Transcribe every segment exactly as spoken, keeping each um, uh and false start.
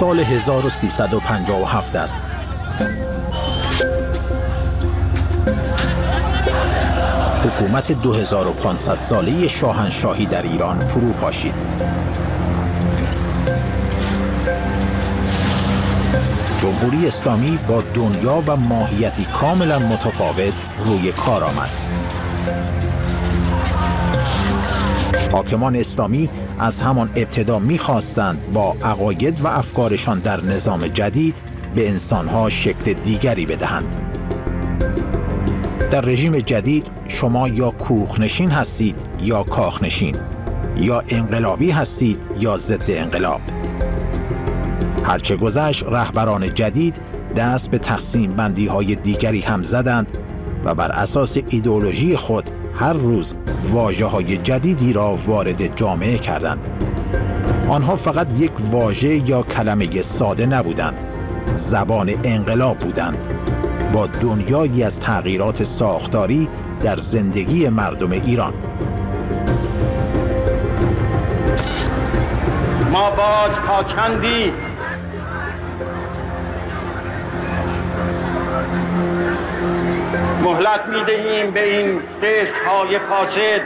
سال هزار و سیصد و پنجاه و هفت است. حکومت دو هزار و پانصد ساله شاهنشاهی در ایران فرو پاشید. جمهوری اسلامی با دنیا و ماهیتی کاملا متفاوت روی کار آمد. حاکمان اسلامی از همان ابتدا می‌خواستند با عقاید و افکارشان در نظام جدید به انسان‌ها شکل دیگری بدهند. در رژیم جدید شما یا کوخنشین هستید یا کاخنشین، یا انقلابی هستید یا ضد انقلاب. هرچه گذشت رهبران جدید دست به تقسیم بندی های دیگری هم زدند و بر اساس ایدئولوژی خود هر روز واژه های جدیدی را وارد جامعه کردند. آنها فقط یک واژه یا کلمه ساده نبودند، زبان انقلاب بودند، با دنیایی از تغییرات ساختاری در زندگی مردم ایران. ما باز تا چندی مهلت می‌دهیم به این دست‌های فاسد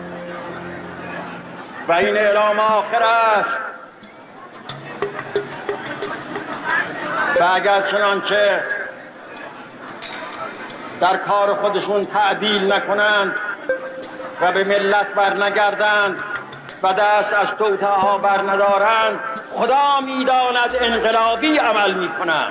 و این اعلام آخر است و اگر چنانچه در کار خودشون تعدیل نکنند و به ملت برنگردند و دست از توطئه‌ها برندارند، خدا می‌داند انقلابی عمل می‌کنند.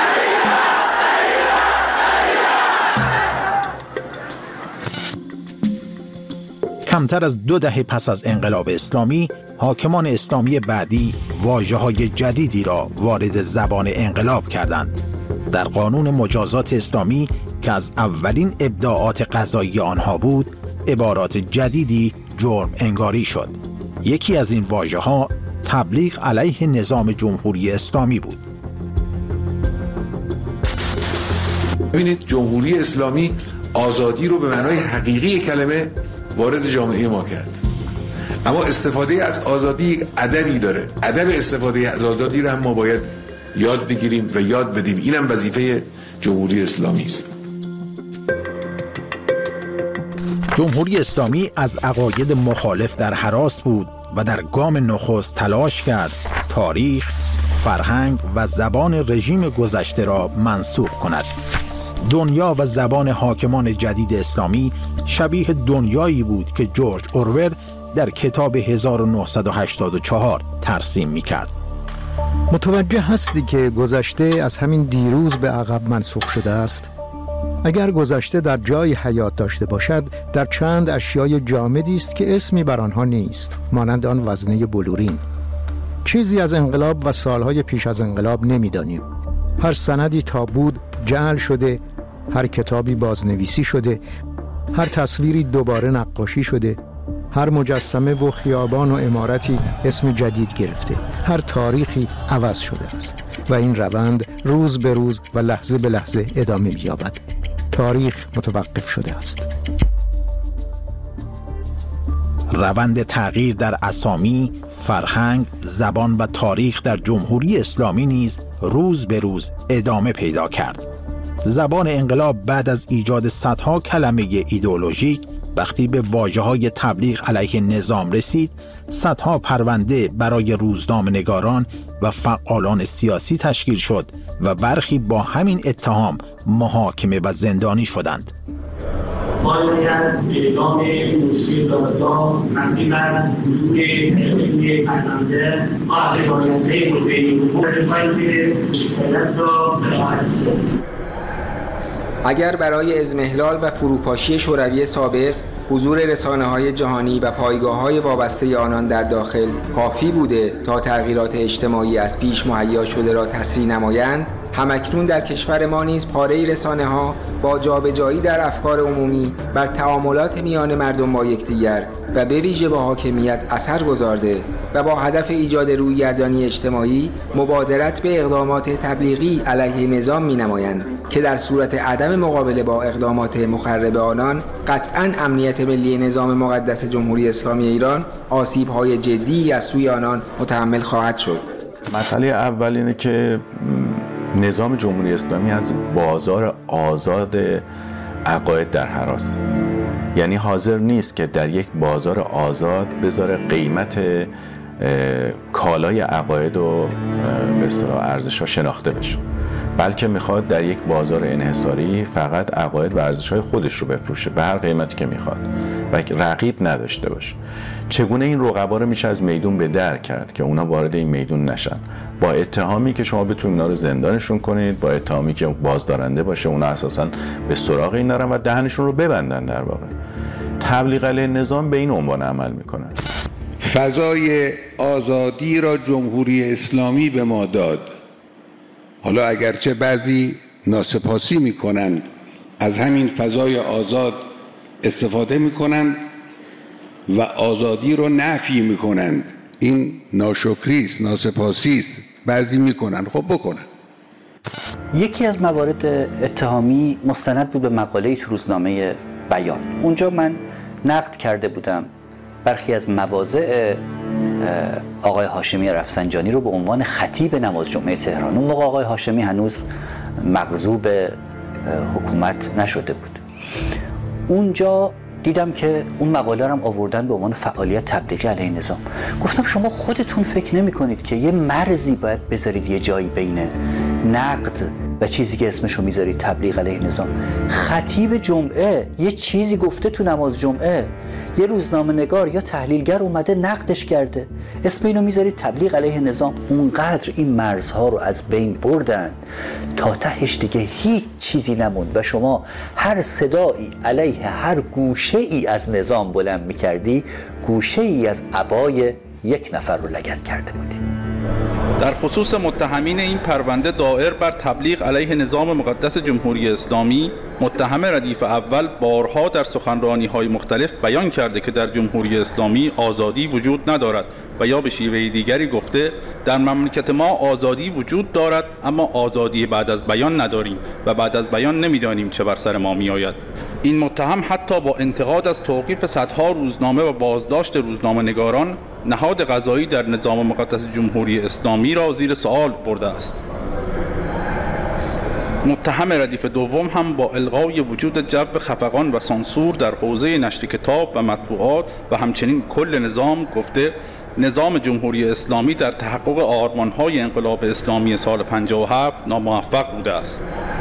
کمتر از دو دهه پس از انقلاب اسلامی، حاکمان اسلامی بعدی واژه‌های جدیدی را وارد زبان انقلاب کردند. در قانون مجازات اسلامی که از اولین ابداعات قضایی آنها بود، عبارات جدیدی جرم انگاری شد. یکی از این واژه‌ها تبلیغ علیه نظام جمهوری اسلامی بود. ببینید، جمهوری اسلامی آزادی رو به معنای حقیقی کلمه وارد جامعه ما کرد، اما استفاده از آزادی ادبی داره. ادب استفاده از آزادی رو هم ما باید یاد بگیریم و یاد بدیم. اینم وظیفه جمهوری اسلامی است. جمهوری اسلامی از عقاید مخالف در هراس بود و در گام نخست تلاش کرد تاریخ، فرهنگ و زبان رژیم گذشته را منسوخ کند. دنیا و زبان حاکمان جدید اسلامی شبیه دنیایی بود که جورج اورول در کتاب هزار و نهصد و هشتاد و چهار ترسیم می‌کرد. متوجه هستی که گذشته از همین دیروز به عقب منسوخ شده است؟ اگر گذشته در جای حیات داشته باشد، در چند اشیای جامدی است که اسمی بر آنها نیست، مانند آن وزنه بلورین. چیزی از انقلاب و سالهای پیش از انقلاب نمی‌دانیم. هر سندی تا بود جعل شده، هر کتابی بازنویسی شده، هر تصویری دوباره نقاشی شده، هر مجسمه و خیابان و عمارتی اسم جدید گرفته، هر تاریخی عوض شده است و این روند روز به روز و لحظه به لحظه ادامه می‌یابد. تاریخ متوقف شده است. روند تغییر در اسامی، فرهنگ، زبان و تاریخ در جمهوری اسلامی نیز روز به روز ادامه پیدا کرد. زبان انقلاب بعد از ایجاد صدها کلمه ایدئولوژیک، وقتی به واژه‌های تبلیغ علیه نظام رسید، صدها پرونده برای روزنامه‌نگاران و فعالان سیاسی تشکیل شد و برخی با همین اتهام محاکمه و زندانی شدند. باید اعلام موسیقی دادگاه مبنی بر حضور حقیقی پرونده از روایت‌های مدعی حقوق که شکایت را براحت کنید. اگر برای اضمحلال و فروپاشی شوروی سابق حضور رسانه‌های جهانی و پایگاه‌های وابسته آنان در داخل کافی بوده تا تغییرات اجتماعی از پیش مهیا شده را تسریع نمایند، همکنون در کشور ما نیز پاره‌ای رسانه‌ها با جابجایی در افکار عمومی بر تعاملات میان مردم با یکدیگر و به ویژه با حاکمیت اثر گذارده و با هدف ایجاد رویگردانی اجتماعی مبادرت به اقدامات تبلیغی علیه نظام می‌نمایند که در صورت عدم مقابله با اقدامات مخرب آنان قطعاً امنیت ملی نظام مقدس جمهوری اسلامی ایران آسیب‌های جدی از سوی آنان متحمل خواهد شد. مسئله اول اینه که نظام جمهوری اسلامی از بازار آزاد عقاید در حراست، یعنی حاضر نیست که در یک بازار آزاد بذاره قیمت کالای عقاید و به اصطلاح ارزش‌ها شناخته بشه، بلکه میخواد در یک بازار انحصاری فقط عقاید و ارزش‌های خودش رو بفروشه به هر قیمتی که میخواد و رقیب نداشته باشه. چگونه این رقبا رو میشه از میدون به در کرد که اونا وارد این میدون نشن؟ با اتهامی که شما بتونید اونا رو زندانشون کنید، با اتهامی که بازدارنده باشه، اونا اساساً به سراغ این نرن و دهنشون رو ببندن. در واقع تبلیغ علیه نظام به این عنوان عمل میکنن. فضای آزادی را جمهوری اسلامی به ما داد. حالا اگرچه بعضی ناسپاسی میکنند، از همین فضای آزاد استفاده میکنند و آزادی رو نفی میکنند. این ناشکری است، ناسپاسی است. بعضی میکنن، خب بکنن. یکی از موارد اتهامی مستند بود به مقاله‌ای تو روزنامه بیان. اونجا من نقد کرده بودم برخی از مواضع آقای هاشمی رفسنجانی رو به عنوان خطیب نماز جمعه تهران. اون موقع آقای هاشمی هنوز مغضوب حکومت نشده بود. اونجا دیدم که اون مقاله رو هم آوردن به عنوان فعالیت تبلیغی علیه نظام. گفتم شما خودتون فکر نمی کنید که یه مرزی باید بذارید یه جایی بین نقد و چیزی که اسمشو میذارید تبلیغ علیه نظام؟ خطیب جمعه یه چیزی گفته تو نماز جمعه، یه روزنامه نگار یا تحلیلگر اومده نقدش کرده، اسم اینو میذارید تبلیغ علیه نظام. اونقدر این مرزها رو از بین بردن تا تهش دیگه هیچ چیزی نموند و شما هر صدایی علیه هر گوشه ای از نظام بلند میکردی، گوشه ای از عبای یک نفر رو لگد کرده بودی. در خصوص متهمین این پرونده دائر بر تبلیغ علیه نظام مقدس جمهوری اسلامی، متهم ردیف اول بارها در سخنرانی‌های مختلف بیان کرده که در جمهوری اسلامی آزادی وجود ندارد و یا به شیوه دیگری گفته در مملکت ما آزادی وجود دارد اما آزادی بعد از بیان نداریم و بعد از بیان نمی‌دانیم چه بر سر ما می‌آید. این متهم حتی با انتقاد از توقیف صدها روزنامه و بازداشت روزنامه نگاران، نهاد قضایی در نظام مقدس جمهوری اسلامی را زیر سوال برده است. متهم ردیف دوم هم با الغای وجود جو خفقان و سانسور در حوزه نشر کتاب و مطبوعات و همچنین کل نظام گفته نظام جمهوری اسلامی در تحقق آرمان‌های انقلاب اسلامی سال پنجاه و هفت ناموفق بوده است.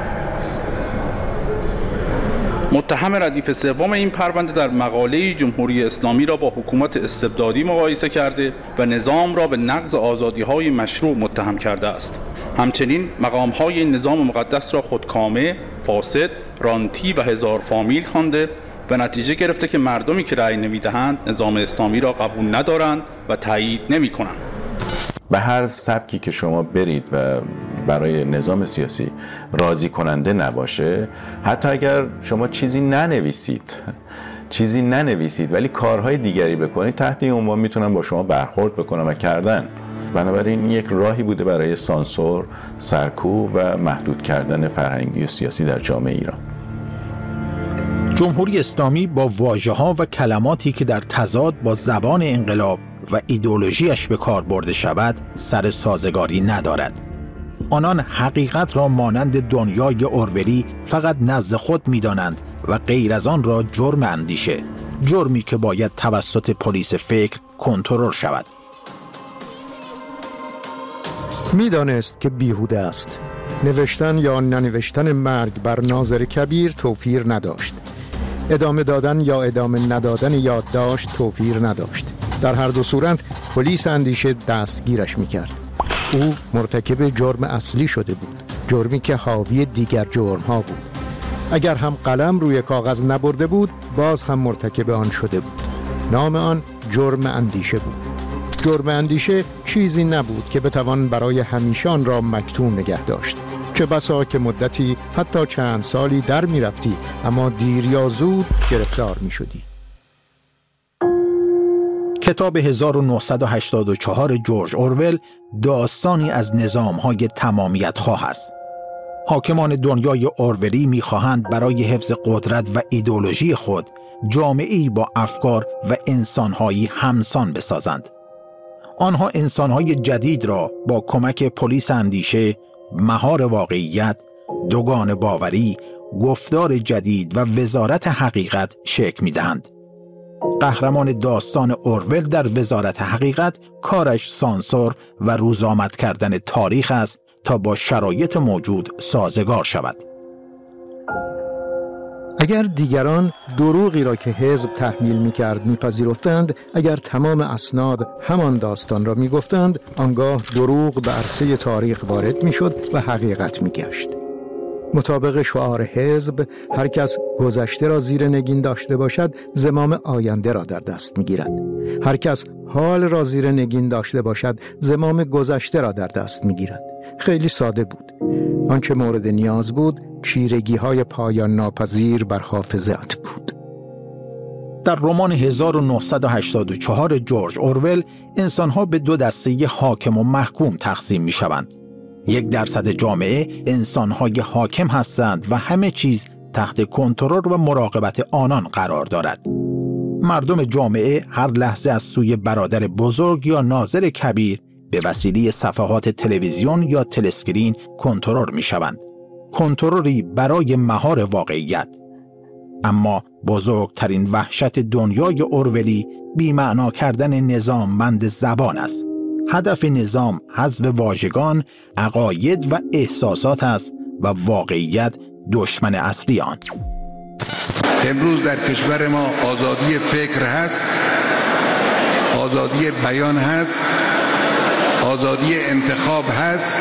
متهم ردیف سوم این پرونده در مقاله جمهوری اسلامی را با حکومت استبدادی مقایسه کرده و نظام را به نقض آزادی‌های مشروع متهم کرده است. همچنین مقام‌های این نظام مقدس را خودکامه، فاسد، رانتی و هزار فامیل خوانده و نتیجه گرفته که مردمی که رأی نمی‌دهند نظام اسلامی را قبول ندارند و تایید نمی‌کنند. به هر سبکی که شما برید و برای نظام سیاسی راضی کننده نباشه، حتی اگر شما چیزی ننویسید چیزی ننویسید ولی کارهای دیگری بکنید، تحت این عنوان میتونن با شما برخورد بکنن و کردن. بنابراین یک راهی بوده برای سانسور، سرکوب و محدود کردن فرهنگی و سیاسی در جامعه ایران. جمهوری اسلامی با واژه‌ها و کلماتی که در تضاد با زبان انقلاب و ایدئولوژیش به کار برده شود سر سازگاری ندارد. آنان حقیقت را مانند دنیای اورولی فقط نزد خود می‌دانند و غیر از آن را جرم اندیشه، جرمی که باید توسط پلیس فکر کنترل شود. می‌دانست که بیهوده است. نوشتن یا ننوشتن مرگ بر ناظر کبیر توفیر نداشت. ادامه دادن یا ادامه ندادن یادداشت توفیر نداشت. در هر دو صورت پلیس اندیشه دستگیرش میکرد. او مرتکب جرم اصلی شده بود، جرمی که حاوی دیگر جرم‌ها بود. اگر هم قلم روی کاغذ نبرده بود، باز هم مرتکب آن شده بود. نام آن جرم اندیشه بود. جرم اندیشه چیزی نبود که بتوان برای همیشه آن را مکتوم نگه داشت. چه بسا که مدتی حتی چند سالی در می رفتی، اما دیر یا زود گرفتار می شدی. کتاب هزار و نهصد و هشتاد و چهار جورج اورول داستانی از نظام‌های تمامیت خواه است. حاکمان دنیای اورولی می‌خواهند برای حفظ قدرت و ایدئولوژی خود جامعه‌ای با افکار و انسان‌هایی همسان بسازند. آنها انسانهای جدید را با کمک پلیس اندیشه، مهار واقعیت، دوگان باوری، گفتار جدید و وزارت حقیقت شکل می‌دهند. قهرمان داستان اورول در وزارت حقیقت کارش سانسور و روزآمد کردن تاریخ است تا با شرایط موجود سازگار شود. اگر دیگران دروغی را که حزب تحمیل می‌کرد می‌پذیرفتند، اگر تمام اسناد همان داستان را می‌گفتند، آنگاه دروغ به عرصه تاریخ وارد می‌شد و حقیقت می‌گشت. مطابق شعار حزب، هر کس گذشته را زیر نگین داشته باشد، زمام آینده را در دست می‌گیرد. هر کس حال را زیر نگین داشته باشد، زمام گذشته را در دست می‌گیرد. خیلی ساده بود. آنچه مورد نیاز بود، چیرگی‌های پایان ناپذیر بر حافظه‌ات بود. در رمان هزار و نهصد و هشتاد و چهار جورج اورول، انسان‌ها به دو دسته حاکم و محکوم تقسیم می‌شوند. یک درصد جامعه انسان‌های حاکم هستند و همه چیز تحت کنترل و مراقبت آنان قرار دارد. مردم جامعه هر لحظه از سوی برادر بزرگ یا ناظر کبیر به وسیله صفحات تلویزیون یا تلسکرین کنترل می‌شوند. کنترلی برای مهار واقعیت. اما بزرگترین وحشت دنیای اورولی بی‌معنا کردن نظاممند زبان است. هدف نظام حذف واژگان، عقاید و احساسات است و واقعیت دشمن اصلی آن. امروز در کشور ما آزادی فکر هست، آزادی بیان هست، آزادی انتخاب هست.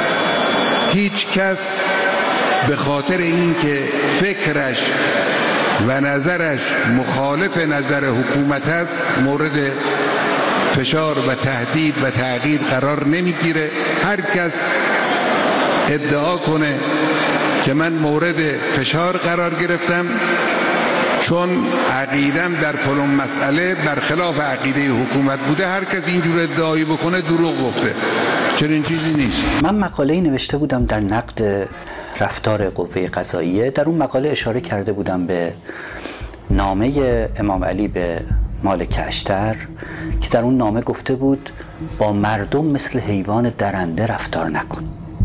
هیچ کس به خاطر اینکه فکرش و نظرش مخالف نظر حکومت است مورد فشار و تهدید و تعقیب قرار نمیگیره. هر کس ادعا کنه که من مورد فشار قرار گرفتم چون عقیدم در فلان مسئله برخلاف عقیده حکومت بوده، هر کس اینجور ادعایی بکنه دروغ گفته. چرا این چیزی نیست؟ من مقاله‌ای نوشته بودم در نقد رفتار قوه قضاییه. در اون مقاله اشاره کرده بودم به نامه امام علی به مالک اشتر که در اون نامه گفته بود با مردم مثل حیوان درنده رفتار نکن.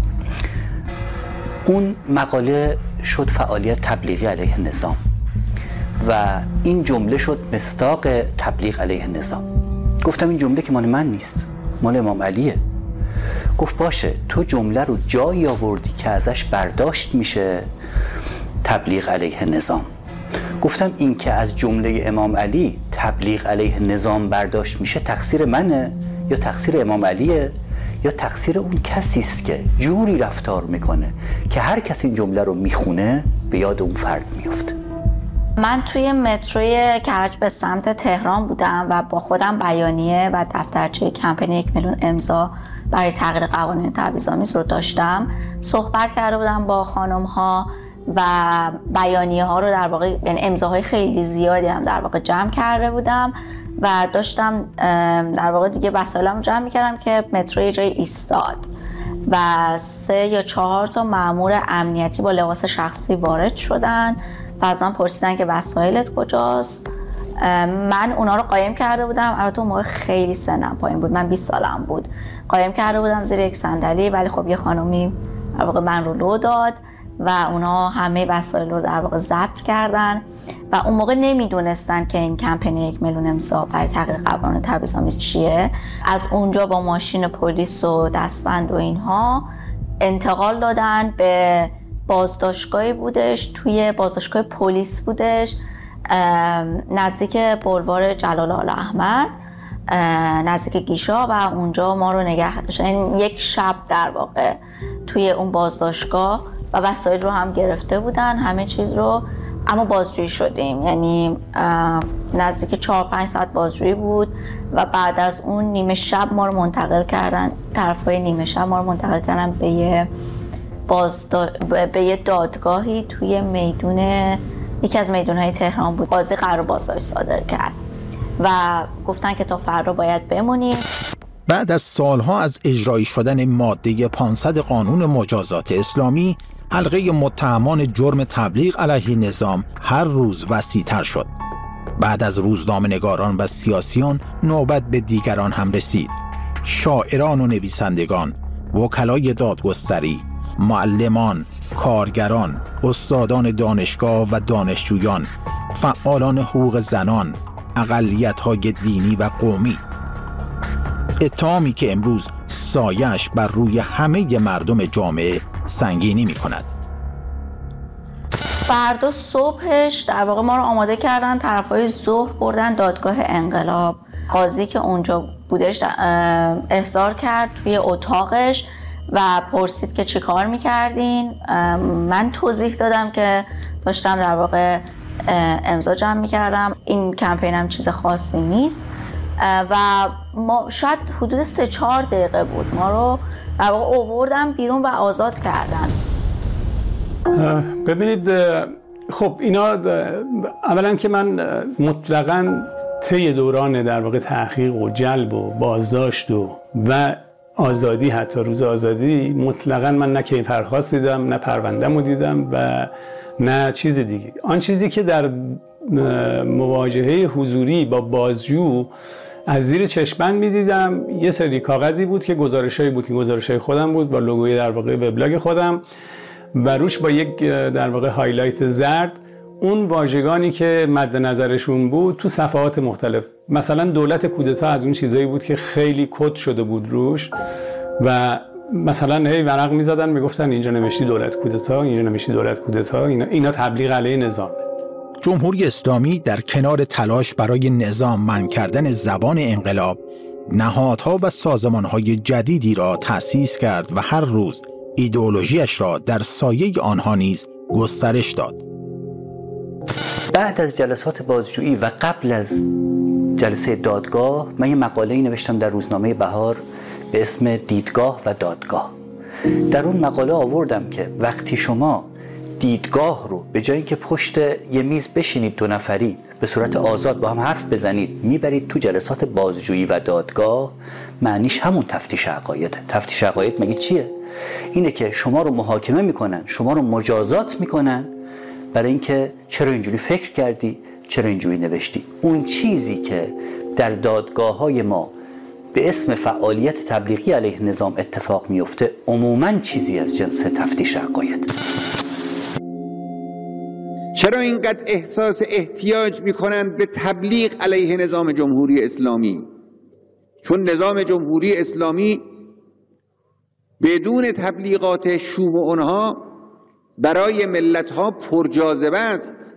اون مقاله شد فعالیت تبلیغی علیه نظام و این جمله شد مصداق تبلیغ علیه نظام. گفتم این جمله که مال من نیست، مال امام علیه. گفت باشه، تو جمله رو جایی آوردی که ازش برداشت میشه تبلیغ علیه نظام. گفتم این که از جمله امام علی تبلیغ علیه نظام برداشت میشه تقصیر منه یا تقصیر امام علیه یا تقصیر اون کسی است که جوری رفتار میکنه که هر کس این جمله رو میخونه به یاد اون فرد میفته. من توی متروی کرج به سمت تهران بودم و با خودم بیانیه و دفترچه کمپین یک میلیون امضا برای تغییر قوانین تبعیض‌آمیز رو داشتم. صحبت کرده بودم با خانم ها و بیانیه ها رو در واقع، یعنی امضاهای خیلی زیادی هم در واقع جمع کرده بودم و داشتم در واقع دیگه وسایلم رو جمع میکردم که مترو یه جای ایستاد و سه یا چهار تا مأمور امنیتی با لباس شخصی وارد شدن و از من پرسیدن که وسایلت کجاست. من اونا رو قایم کرده بودم، البته اون موقع خیلی سنم پایین بود، من بیست سالم بود، قایم کرده بودم زیر یک صندلی، ولی خب یه خانومی در واقع من رو لو داد و اونا همه وسایل رو در واقع ضبط کردن و اون موقع نمیدونستن که این کمپین یک میلیون امضا برای تغییر قوانین تبعیض‌آمیز چیه. از اونجا با ماشین پلیس و دستبند و اینها انتقال دادن به بازداشتگاهی بودش، توی بازداشتگاه پلیس بودش نزدیک بولوار جلال آل احمد، نزدیک گیشا، و اونجا ما رو نگه داشتن یک شب در واقع توی اون بازداشتگاه و وسایل رو هم گرفته بودن، همه چیز رو. اما بازجویی شدیم، یعنی نزدیک چهار پنج ساعت بازجویی بود و بعد از اون نیمه شب ما رو منتقل کردن، طرفای نیمه شب ما رو منتقل کردن به یه بازدا... به یه دادگاهی توی میدون، یکی از میدونهای تهران بود. قاضی قرار بازداشت صادر کرد و گفتن که تا فردا باید بمونیم. بعد از سالها از اجرایی شدن ماده پانصد قانون مجازات اسلامی، حلقه متهمان جرم تبلیغ علیه نظام هر روز وسیع‌تر شد. بعد از روزنامه‌نگاران و سیاسیون نوبت به دیگران هم رسید. شاعران و نویسندگان، وکلای دادگستری، معلمان، کارگران، استادان دانشگاه و دانشجویان، فعالان حقوق زنان، اقلیت‌های دینی و قومی. اتهامی که امروز سایه‌اش بر روی همه مردم جامعه سنگینی می‌کند. فردا صبحش در واقع ما رو آماده کردن، طرفای ظهر بردن دادگاه انقلاب. قاضی که اونجا بودش احضار کرد توی اتاقش و پرسید که چی کار میکردین. من توضیح دادم که داشتم در واقع امضا جمع میکردم، این کمپینم چیز خاصی نیست و ما شاید حدود سه چهار دقیقه بود، ما رو در واقع آوردن بیرون و آزاد کردن. ببینید خب اینا اولا که من مطلقاً طی دوران در واقع تحقیق و جلب و بازداشت و و آزادی، حتی روز آزادی، مطلقاً من نه کیفرخواست دیدم، نه پرونده‌مو دیدم و نه چیز دیگه. آن چیزی که در مواجهه حضوری با بازجو از زیر چشمن می‌دیدم یه سری کاغذی بود که گزارشایی بود که گزارشای خودم بود با لوگوی در واقع وبلاگ خودم و روش با یک در واقع هایلایت زرد اون واژگانی که مد نظرشون بود تو صفحات مختلف. مثلا دولت کودتا از اون چیزایی بود که خیلی کد شده بود روش و مثلا هی ورق می‌زدن میگفتن اینجا نوشتی دولت کودتا، اینجا نوشتی دولت کودتا، اینا اینا تبلیغ علیه نظام. جمهوری اسلامی در کنار تلاش برای نظام من کردن زبان انقلاب، نهادها و سازمانهای جدیدی را تأسیس کرد و هر روز ایدئولوژیش را در سایه آنها نیز گسترش داد. بعد از جلسات بازجویی و قبل از جلسه دادگاه من یه مقاله‌ای نوشتم در روزنامه بهار به اسم دیدگاه و دادگاه. در اون مقاله آوردم که وقتی شما دیدگاه رو به جای اینکه پشت یه میز بشینید دو نفری به صورت آزاد با هم حرف بزنید میبرید تو جلسات بازجویی و دادگاه، معنیش همون تفتیش عقایده. تفتیش عقاید مگه چیه؟ اینه که شما رو محاکمه میکنن، شما رو مجازات میکنن برای اینکه چرا اینجوری فکر کردی، چرا اینجوری نوشتی. اون چیزی که در دادگاه‌های ما به اسم فعالیت تبلیغی علیه نظام اتفاق میفته عموماً چیزی از جنس تفتیش عقاید. چرا اینقدر احساس احتیاج میکنند به تبلیغ علیه نظام جمهوری اسلامی؟ چون نظام جمهوری اسلامی بدون تبلیغات شوم اونها برای ملتها پرجاذبه است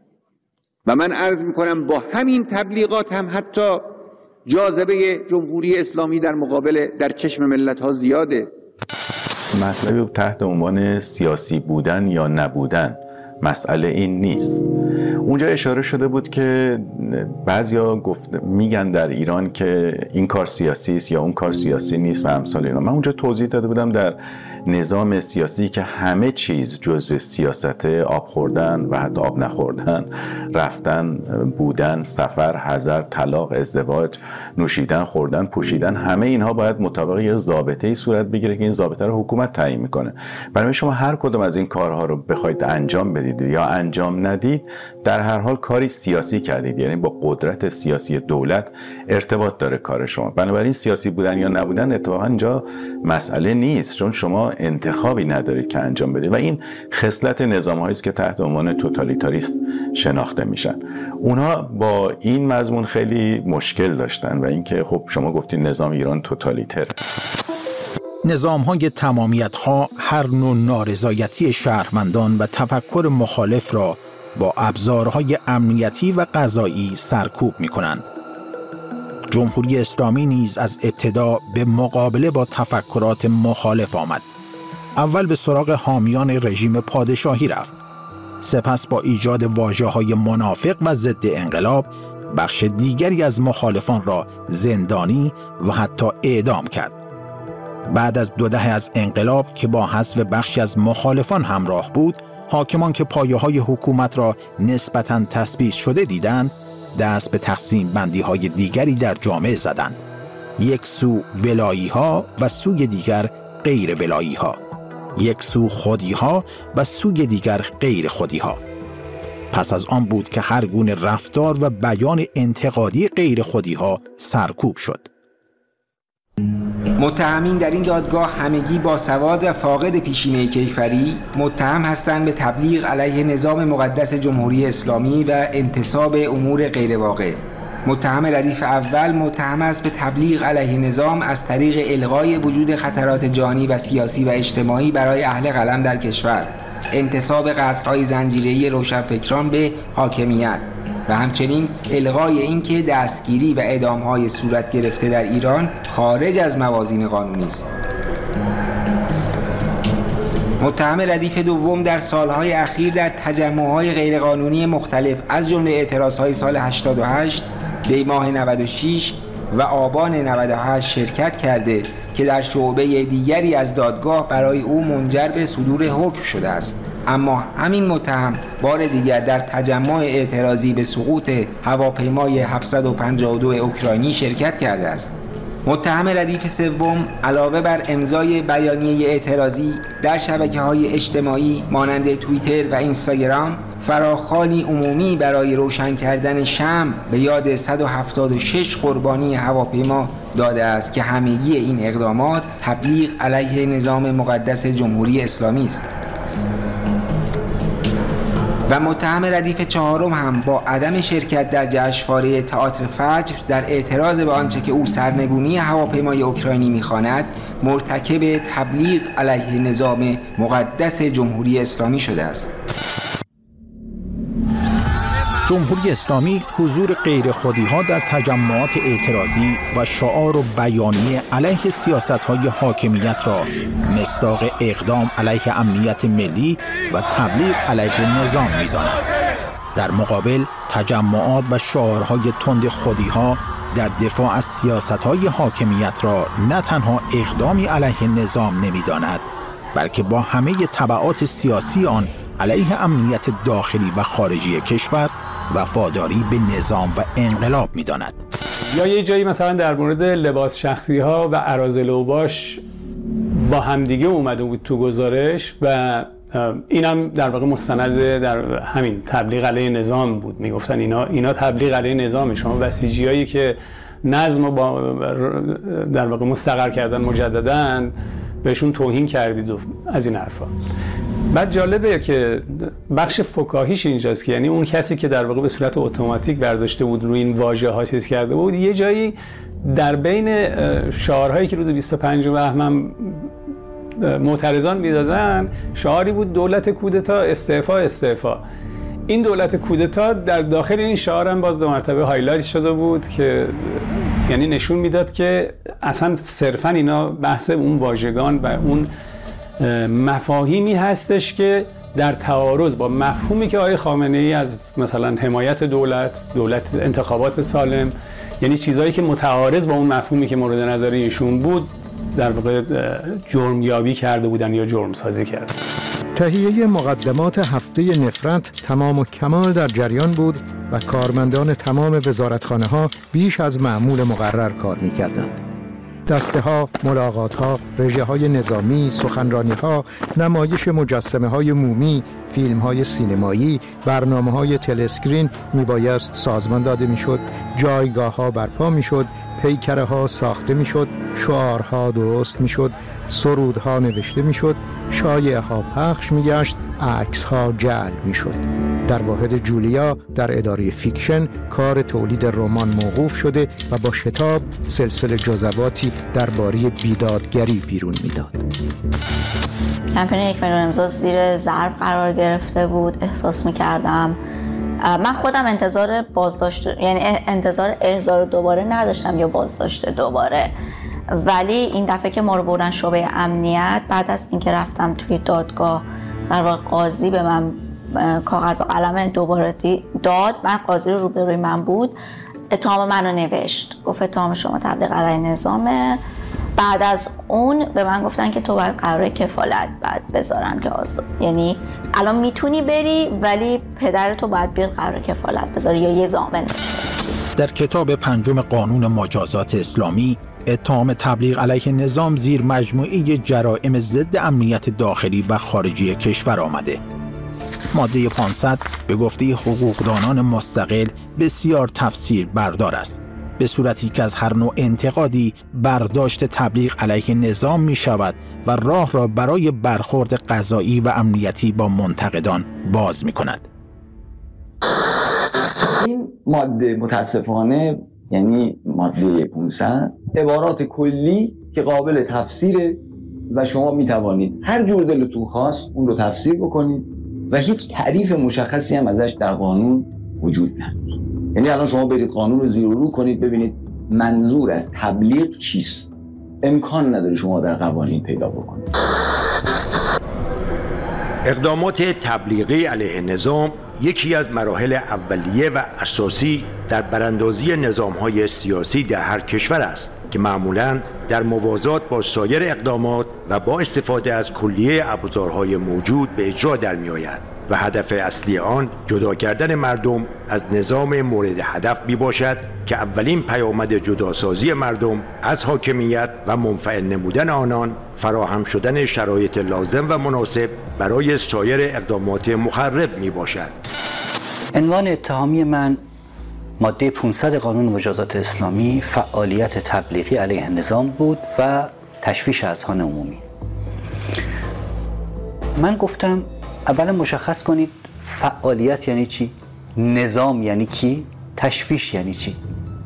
و من عرض میکنم با همین تبلیغات هم حتی جاذبه جمهوری اسلامی در مقابل در چشم ملتها زیاده. مطلبی تحت عنوان سیاسی بودن یا نبودن، مسئله این نیست. اونجا اشاره شده بود که بعضیا گفت میگن در ایران که این کار سیاسی است یا اون کار سیاسی نیست و امثال اینا. من اونجا توضیح داده بودم در نظام سیاسی که همه چیز جزو سیاست، آب خوردن و حتی آب نخوردن، رفتن، بودن، سفر، حضر، طلاق، ازدواج، نوشیدن، خوردن، پوشیدن، همه اینها باید مطابق یه ضابطه‌ای صورت بگیره که این ضابطه رو حکومت تعیین میکنه. برای شما هر کدوم از این کارها رو بخواید انجام بدید یا انجام ندید، در هر حال کاری سیاسی کردید، یعنی با قدرت سیاسی دولت ارتباط داره کار شما. بنابراین سیاسی بودن یا نبودن اتفاقا اینجا مسئله نیست، چون شما انتخابی ندارید که انجام بدید و این خصلت نظام‌هایی است که تحت عنوان توتالیتاریست شناخته میشن. اونها با این مضمون خیلی مشکل داشتن و اینکه خب شما گفتید نظام ایران توتالیتر. نظام‌های تمامیت‌ها هر نوع نارضایتی شهروندان و تفکر مخالف را با ابزارهای امنیتی و قضایی سرکوب می‌کنند. جمهوری اسلامی نیز از ابتدا به مقابله با تفکرات مخالف آمد. اول به سراغ حامیان رژیم پادشاهی رفت. سپس با ایجاد واژه‌های منافق و ضد انقلاب، بخش دیگری از مخالفان را زندانی و حتی اعدام کرد. بعد از دو دهه از انقلاب که با حذف بخشی از مخالفان همراه بود، حاکمان که پایه‌های حکومت را نسبتاً تثبیت شده دیدند، دست به تقسیم بندی‌های دیگری در جامعه زدند. یک سو ولایی‌ها و سوی دیگر غیر ولایی‌ها. یک سو خودی‌ها و سوی دیگر غیر خودی‌ها. پس از آن بود که هر گونه رفتار و بیان انتقادی غیر خودی‌ها سرکوب شد. متهمین در این دادگاه همگی با سواد و فاقد پیشینه کیفری متهم هستند به تبلیغ علیه نظام مقدس جمهوری اسلامی و انتساب امور غیرواقع. متهم ردیف اول متهم است به تبلیغ علیه نظام از طریق الغای وجود خطرات جانی و سیاسی و اجتماعی برای اهل قلم در کشور، انتساب قطعهای زنجیره‌ای روشنفکران به حاکمیت و همچنین الغای اینکه دستگیری و اعدام‌های صورت گرفته در ایران خارج از موازین قانونی است. متهم ردیف دوم در سالهای اخیر در تجمع‌های غیرقانونی مختلف از جمله اعتراضهای سال هشتاد و هشت، دی ماه نود و شش و آبان نود و هشت شرکت کرده که در شعبه دیگری از دادگاه برای او منجر به صدور حکم شده است. اما همین متهم بار دیگر در تجمع اعتراضی به سقوط هواپیمای هفتصد و پنجاه و دو اوکراینی شرکت کرده است. متهم ردیف سوم علاوه بر امضای بیانیه اعتراضی در شبکه‌های اجتماعی مانند توییتر و اینستاگرام فراخوانی عمومی برای روشن کردن شمع به یاد صد و هفتاد و شش قربانی هواپیما داده است که همگی این اقدامات تبلیغ علیه نظام مقدس جمهوری اسلامی است. و متهم ردیف چهارم هم با عدم شرکت در جشنواره تئاتر فجر در اعتراض به آنچه که او سرنگونی هواپیمای اوکراینی می‌خواند مرتکب تبلیغ علیه نظام مقدس جمهوری اسلامی شده است. جمهوری اسلامی حضور غیر خودی‌ها در تجمعات اعتراضی و شعار و بیانیه علیه سیاست‌های حاکمیت را مصداق اقدام علیه امنیت ملی و تبلیغ علیه نظام می‌داند. در مقابل تجمعات و شعارهای تند خودی‌ها در دفاع از سیاست‌های حاکمیت را نه تنها اقدامی علیه نظام نمی‌داند، بلکه با همه تبعات سیاسی آن علیه امنیت داخلی و خارجی کشور وفاداری به نظام و انقلاب می‌داند. یا یه جایی مثلا در مورد لباس شخصی ها و اراذل اوباش با همدیگه اومده بود تو گزارش و اینم در واقع مستند در همین تبلیغ علیه نظام بود. میگفتن اینا اینا تبلیغ علیه نظام، شما بسیجیایی که نظم رو با در واقع مستقر کردن مجدداً بهشون توهین کردید و از این حرفا. بعد جالبه که بخش فکاهیش اینجاست که یعنی اون کسی که در واقع به صورت اتوماتیک برداشته بود روی این واژه ها چیز کرده بود، یه جایی در بین شعارهایی که روز بیست و پنجم بهمن معترضان میدادن شعاری بود دولت کودتا استعفا استعفا. این دولت کودتا در داخل این شعار هم باز دو مرتبه هایلایت شده بود که یعنی نشون میداد که اصلا صرفا اینا بحث اون واژگان و اون مفاهیمی هستش که در تعارض با مفهومی که آقای خامنه‌ای از مثلا حمایت دولت، دولت انتخابات سالم، یعنی چیزایی که متعارض با اون مفهومی که مورد نظر ایشون بود در واقع جرمیابی کرده بودن یا جرم سازی کرده. تهیه مقدمات هفته نفرت تمام و کمال در جریان بود و کارمندان تمام وزارتخانه‌ها بیش از معمول مقرر کار می‌کردند. دسته‌ها، ملاقات‌ها، رژه‌های نظامی، سخنرانی‌ها، نمایش مجسمه‌های مومی، فیلم‌های سینمایی، برنامه‌های تلسکرین میبایست سازمان داده میشد، جایگاه‌ها برپا میشد، پیکره‌ها ساخته میشد، شعارها درست میشد، سرودها نوشته میشد، شایعه‌ها پخش میگشت، عکس‌ها جعل میشد. در واحد جولیا در اداره فیکشن کار تولید رمان موقوف شده و با شتاب سلسله جزواتی درباره بیدادگری بیرون میداد. کمپین یک میلیون امضا زیر ضرب قرار گرفته بود. احساس میکردم من خودم انتظار بازداشت، یعنی انتظار احضار دوباره نداشتم یا بازداشت دوباره، ولی این دفعه که ما رو بردن شعبه امنیت، بعد از اینکه رفتم توی دادگاه در واقع قاضی به من کاغذ و قلم دوباره داد، من قاضی رو روبروی من بود، اتهام منو نوشت، گفت اتهام شما تبلیغ علیه نظامه. بعد از اون به من گفتن که تو باید قرار کفالت بعد بذارم که آزاد، یعنی الان میتونی بری ولی پدر تو باید بیاد قرار کفالت بذاری یا یه ضامن. در کتاب پنجم قانون مجازات اسلامی اتهام تبلیغ علیه نظام زیر مجموعه جرائم ضد امنیت داخلی و خارجی کشور آمده. ماده پانصد به گفته حقوقدانان مستقل بسیار تفسیر بردار است به صورتی که از هر نوع انتقادی برداشت تبلیغ علیه نظام می شود و راه را برای برخورد قضایی و امنیتی با منتقدان باز می کند. این ماده متاسفانه، یعنی ماده پانصد، عبارات کلی که قابل تفسیره و شما می توانید هر جور دلتون خواست اون رو تفسیر بکنید و هیچ تعریف مشخصی هم ازش در قانون وجود نداره. یعنی الان شما برید قانون رو زیر و رو کنید ببینید منظور از تبلیغ چیست. امکان نداره شما در قوانین پیدا بکنید. اقدامات تبلیغی علیه نظام یکی از مراحل اولیه و اساسی در براندازی نظام‌های سیاسی در هر کشور است که معمولاً در موازات با سایر اقدامات و با استفاده از کلیه ابزارهای موجود به اجرا در می‌آید و هدف اصلی آن جدا کردن مردم از نظام مورد هدف می باشد که اولین پیامد جداسازی مردم از حاکمیت و منفعل نمودن آنان فراهم شدن شرایط لازم و مناسب برای سایر اقدامات مخرب می باشد. عنوان اتهامی من ماده پانصد قانون مجازات اسلامی فعالیت تبلیغی علیه نظام بود و تشویش اذهان عمومی. من گفتم اولا مشخص کنید فعالیت یعنی چی؟ نظام یعنی کی؟ تشویش یعنی چی؟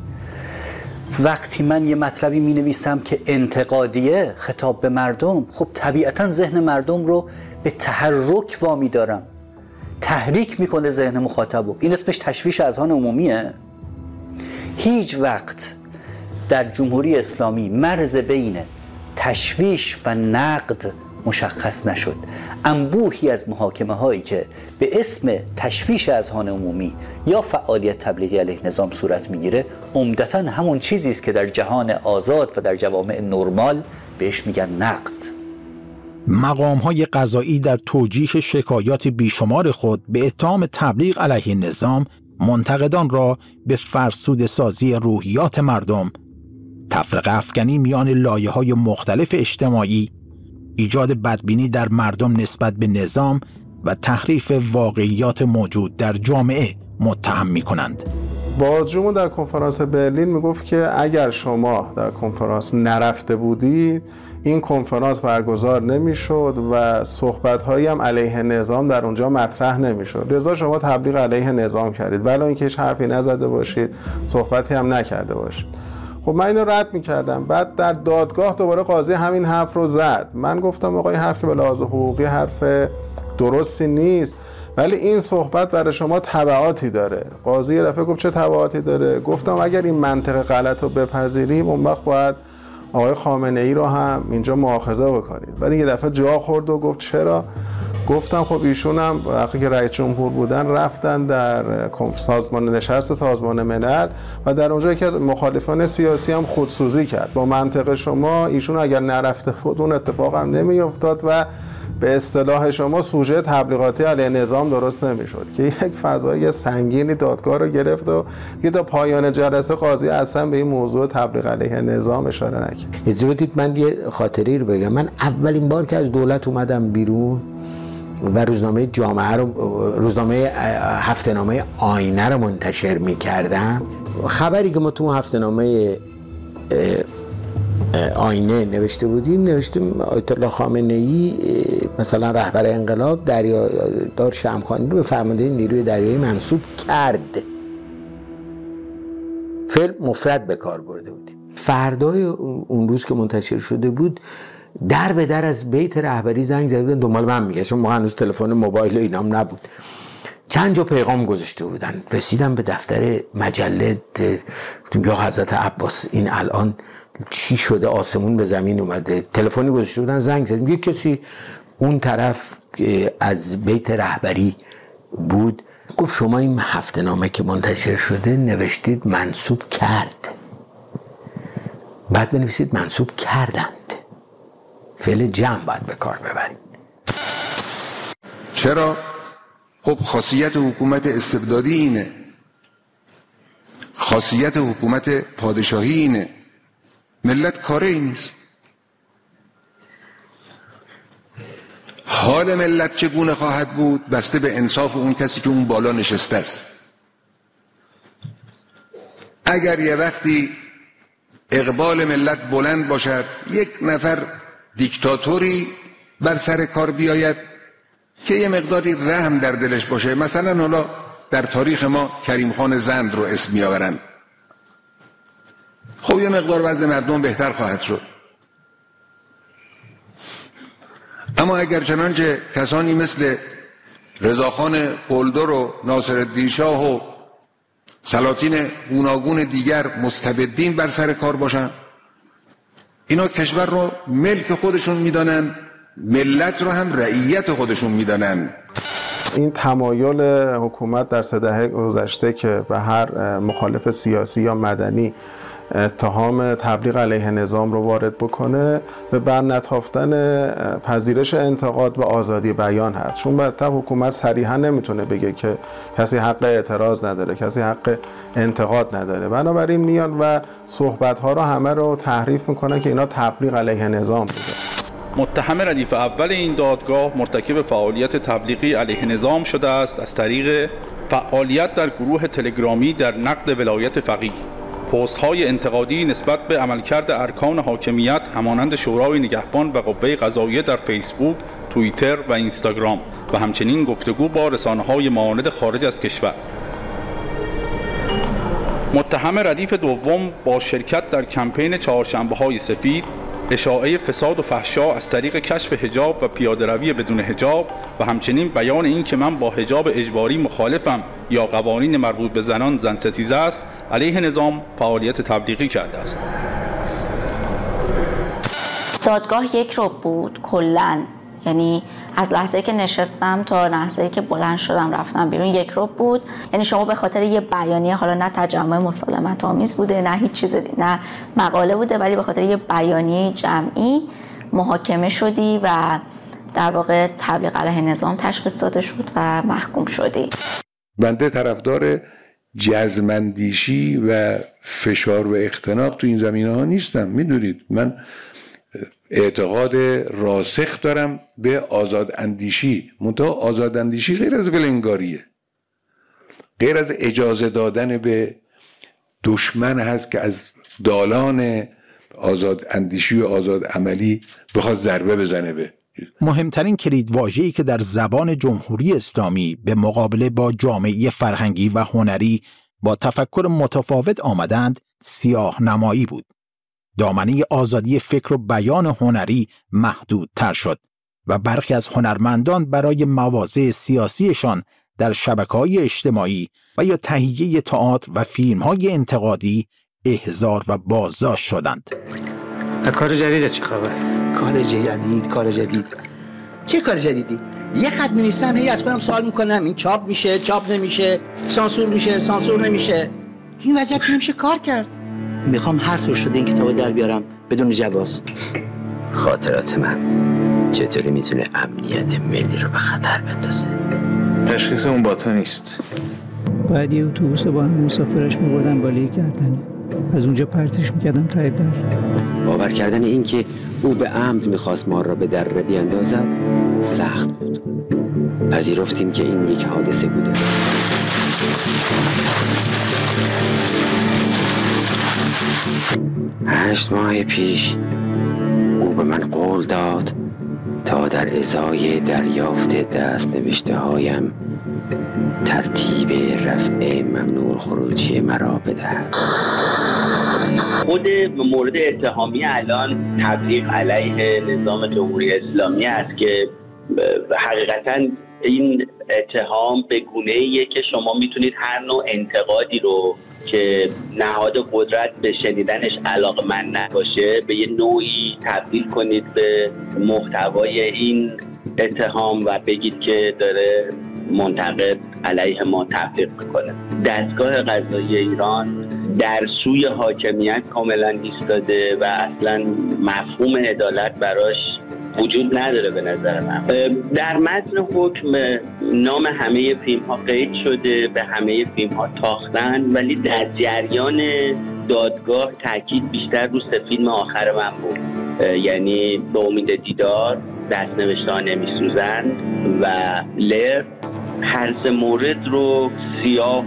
وقتی من یه مطلبی می نویسم که انتقادیه خطاب به مردم، خب طبیعتا ذهن مردم رو به تحرک وامی دارم، تحریک میکنه ذهن مخاطبو. این اسمش تشویش اذهان عمومیه. هیچ وقت در جمهوری اسلامی مرز بین تشویش و نقد مشخص نشد. انبوهی از محاکمه هایی که به اسم تشویش اذهان عمومی یا فعالیت تبلیغی علیه نظام صورت میگیره عمدتاً همون چیزی است که در جهان آزاد و در جوامع نرمال بهش میگن نقد. مقام‌های قضایی در توجیه شکایات بیشمار خود به اتهام تبلیغ علیه نظام منتقدان را به فرسوده سازی روحیات مردم، تفرقه افکنی میان لایه‌های مختلف اجتماعی، ایجاد بدبینی در مردم نسبت به نظام و تحریف واقعیات موجود در جامعه متهم می‌کنند. بازجومون در کنفرانس برلین میگفت که اگر شما در کنفرانس نرفته بودید این کنفرانس برگزار نمیشد و صحبت‌هایی هم علیه نظام در اونجا مطرح نمیشد. لذا شما تبلیغ علیه نظام کردید، ولی اینکه هیچ حرفی نزده باشید، صحبتی هم نکرده باشید. خب من اینو رد میکردم. بعد در دادگاه دوباره قاضی همین حرف رو زد. من گفتم آقا این حرف که به لحاظ حقوقی حرف درستی نیست، ولی این صحبت برای شما تبعاتی داره. قاضی یه دفعه گفت چه تبعاتی داره؟ گفتم اگر این منطق غلط رو بپذیریم اون وقت باید آقای خامنه ای رو هم اینجا مؤاخذه بکنید. بعد یه دفعه جا خورد و گفت چرا؟ گفتم خب ایشون هم وقتی که رئیس جمهور بودن رفتن در سازمان نشست سازمان ملل و در اونجا که مخالفان سیاسی هم خودسوزی کرد. با منطق شما ایشون اگر نرفته بود اون اتفاق هم نمی افتاد و به اصطلاح شما سوژه تبلیغاتی علیه نظام درست نمیشد که یک فضای سنگینی دادگاه رو گرفت و که تا پایان جلسه قاضی اصلا به این موضوع تبلیغ علیه نظام اشاره نکرد. اجازه بدید من یه خاطری رو بگم. من اولین بار که از دولت اومدم بیرون و روزنامه جامعه رو روزنامه هفته‌نامه آینه رو منتشر می‌کردم، خبری که ما تو هفته‌نامه آینه نوشته بودیم نوشتیم آیت الله خامنه‌ای مثلا رهبر انقلاب دریادار شمخانی رو به فرمانده نیروی دریایی منصوب کرد. فعل مفرد به کار برده بودیم. فردای اون روز که منتشر شده بود در به در از بیت رهبری زنگ زده بودن دنبال من میگشتن، چون ما هنوز تلفن موبایل و اینام نبود. چند جا پیغام گذاشته بودن. رسیدم به دفتر مجله، یا حضرت عباس این الان چی شده، آسمون به زمین اومده. تلفنی گذاشته بودن، زنگ زدیم، یک کسی اون طرف از بیت رهبری بود، گفت شما این هفته نامه که منتشر شده نوشتید منصوب کرد، بعد بنویسید منصوب کردند. فعل جمع باید به کار ببرید. چرا؟ خب خاصیت حکومت استبدادی اینه، خاصیت حکومت پادشاهی اینه. ملت کاره این نیست. حال ملت چگونه خواهد بود بسته به انصاف اون کسی که اون بالا نشسته است. اگر یه وقتی اقبال ملت بلند باشد، یک نفر دیکتاتوری بر سر کار بیاید که یه مقداری رحم در دلش باشه، مثلا حالا در تاریخ ما کریم خان زند رو اسم میآورن، خب یه مقدار وضع مردم بهتر خواهد شد. اما اگر چنانچه کسانی مثل رضاخان قلدر و ناصرالدین شاه و سلاطین گوناگون دیگر مستبدین بر سر کار باشن، اینا کشور رو ملک خودشون میدانن، ملت رو هم رعیت خودشون میدانن. این تمایل حکومت در سه دهه گذشته که به هر مخالف سیاسی یا مدنی اتهام تبلیغ علیه نظام رو وارد بکنه به برنتافتن پذیرش انتقاد و آزادی بیان هست. چون بعد حکومت صریحا نمیتونه بگه که کسی حق اعتراض نداره، کسی حق انتقاد نداره، بنابراین میان و صحبت‌ها رو همه رو تحریف میکنن که اینا تبلیغ علیه نظام بوده. متهم ردیف اول این دادگاه مرتکب فعالیت تبلیغی علیه نظام شده است از طریق فعالیت در گروه تلگرامی در نقد ولایت فقیه، پست های انتقادی نسبت به عملکرد ارکان حاکمیت همانند شورای نگهبان و قوه قضاییه در فیسبوک، توییتر و اینستاگرام و همچنین گفتگو با رسانه‌های معاند خارج از کشور. متهم ردیف دوم با شرکت در کمپین چهارشنبه‌های سفید، اشاعه فساد و فحشا از طریق کشف حجاب و پیاده‌روی بدون حجاب و همچنین بیان این که من با حجاب اجباری مخالفم یا قوانین مربوط به زنان زن ستیزه است، علیه نظام فعالیت تبلیغی کرده است. دادگاه یک رو بود کلاً، یعنی از لحظه که نشستم تا لحظه که بلند شدم رفتم بیرون یک رو بود. یعنی شما به خاطر یه بیانیه، حالا نه تجمع مسالمت آمیز بوده نه هیچ چیز، نه مقاله بوده، ولی به خاطر یه بیانیه جمعی محاکمه شدی و در واقع تبلیغ علیه نظام تشخیص داده شد و محکوم شدی. بنده طرفدار جزم‌اندیشی و فشار و اختناق تو این زمینه ها نیستم. میدونید من اعتقاد راسخ دارم به آزاد اندیشی، منتها آزاد اندیشی غیر از ولنگاریه، غیر از اجازه دادن به دشمن هست که از دالان آزاد اندیشی و آزاد عملی بخواد ضربه بزنه به. مهمترین کلیدواژه‌ای که در زبان جمهوری اسلامی به مقابله با جامعه فرهنگی و هنری با تفکر متفاوت آمدند سیاه نمایی بود. دامنه آزادی فکر و بیان هنری محدودتر شد و برخی از هنرمندان برای مواضع سیاسیشان در شبکه‌های اجتماعی و یا تهیه تئاتر و فیلم‌های انتقادی احضار و بازداشت شدند. کار جدید چه خبر؟ کار جدید، کار جدید. چه کار جدیدی؟ یه خط می‌نویسم، هی از خودم سوال می‌کنم این چاپ میشه، چاپ نمیشه، سانسور میشه، سانسور نمیشه. این وضعیت نمیشه کار کرد. میخوام هر طور شده این کتابو در بیارم بدون جواز. خاطرات من چطوری میتونه امنیت ملی رو به خطر بندازه؟ تشخیص اون با تو نیست. باید یه اتوبوس با هم مسافرش می‌بردم بالای گردنه، از اونجا پرتش می‌کردم ته در. باور کردن این که او به عمد می‌خواست ما را به دره بیاندازد سخت بود. پذیرفتیم که این یک حادثه بوده. هشت ماه پیش او به من قول داد تا در ازای دریافت دست نوشته هایم ترتیب رفع ممنوع خروجی مرا بدهد. خود مورد اتهامی الان تبلیغ علیه نظام جمهوری اسلامی است که حقیقتاً این اتهام به گونه‌ایه که شما میتونید هر نوع انتقادی رو که نهاد قدرت به شنیدنش علاقه‌مند نباشه به یه نوعی تبدیل کنید به محتوای این اتهام و بگید که داره منتقد علیه ما تبلیغ میکنه. دستگاه قضایی ایران در سوی حاکمیت کاملا ایستاده و اصلا مفهوم عدالت براش وجود نداره به نظر من. در متن حکم نام همه فیلم ها قید شده، به همه فیلم ها تاختن، ولی در جریان دادگاه تاکید بیشتر رو سه فیلم آخر من بود، یعنی به امید دیدار، دست‌نوشته ها نمی‌سوزند و لر. هر سه مورد رو سیاه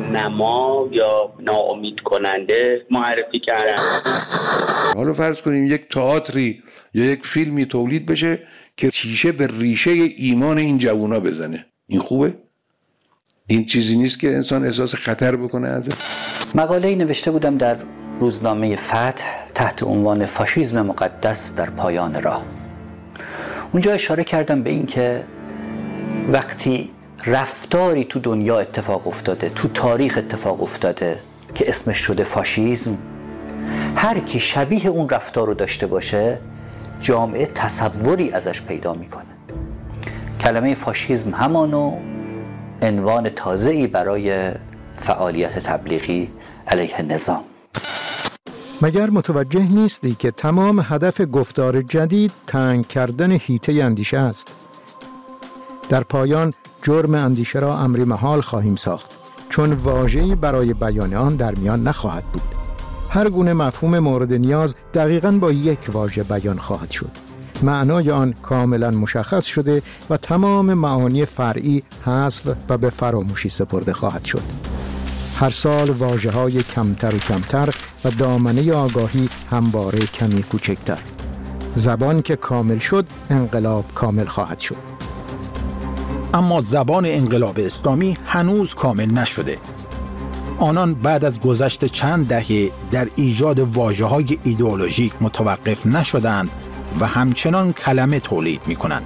راهنما یا ناامید کننده معرفی کردن. حالا فرض کنیم یک تئاتری یا یک فیلمی تولید بشه که تیشه به ریشه ایمان این جوونا بزنه، این خوبه؟ این چیزی نیست که انسان احساس خطر بکنه ازش؟ مقاله‌ای نوشته بودم در روزنامه فتح تحت عنوان فاشیسم مقدس در پایان راه. اونجا اشاره کردم به این که وقتی رفتاری تو دنیا اتفاق افتاده، تو تاریخ اتفاق افتاده که اسمش شده فاشیسم، هر کی شبیه اون رفتار رو داشته باشه جامعه تصوری ازش پیدا میکنه. کلمه فاشیسم همانو عنوان تازه‌ای برای فعالیت تبلیغی علیه نظام. مگر متوجه نیستی که تمام هدف گفتار جدید تنگ کردن حیطه اندیشه است؟ در پایان جرم اندیشه را امری محال خواهیم ساخت، چون واژه‌ای برای بیان آن در میان نخواهد بود. هر گونه مفهوم مورد نیاز دقیقاً با یک واژه بیان خواهد شد. معنای آن کاملا مشخص شده و تمام معانی فرعی حذف و به فراموشی سپرده خواهد شد. هر سال واژه‌های کمتر و کمتر و دامنه آگاهی همواره کمی کوچکتر. زبان که کامل شد، انقلاب کامل خواهد شد. اما زبان انقلاب اسلامی هنوز کامل نشده. آنان بعد از گذشت چند دهه در ایجاد واژه‌های ایدئولوژیک متوقف نشدند و همچنان کلمه تولید می‌کنند.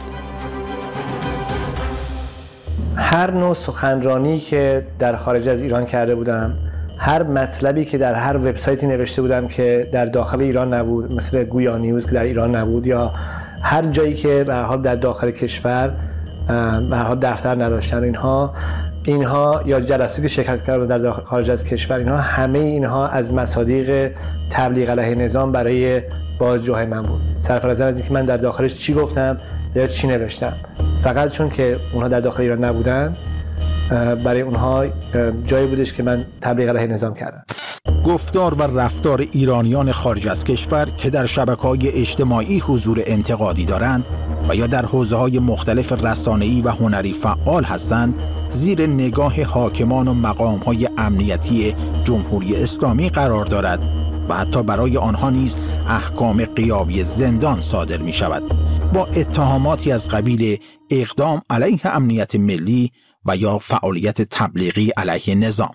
هر نوع سخنرانی که در خارج از ایران کرده بودم، هر مطلبی که در هر وبسایتی نوشته بودم که در داخل ایران نبود، مثل گویا نیوز که در ایران نبود، یا هر جایی که به هر حال در داخل کشور به هر حال دفتر نداشتن، اینها اینها یا جلساتی که شرکت کردم در خارج از کشور، اینها همه اینها از مصادیق تبلیغ علیه نظام برای بازجوهای من بود. صرف نظر از اینکه من در داخلش چی گفتم یا چی نوشتم، فقط چون که اونها در داخل ایران نبودن برای اونها جایی بودش که من تبلیغ علیه نظام کردم. گفتار و رفتار ایرانیان خارج از کشور که در شبکه‌های اجتماعی حضور انتقادی دارند و یا در حوزه‌های مختلف رسانه‌ای و هنری فعال هستند، زیر نگاه حاکمان و مقام‌های امنیتی جمهوری اسلامی قرار دارد و حتی برای آنها نیز احکام غیابی زندان صادر می شود با اتهاماتی از قبیل اقدام علیه امنیت ملی و یا فعالیت تبلیغی علیه نظام.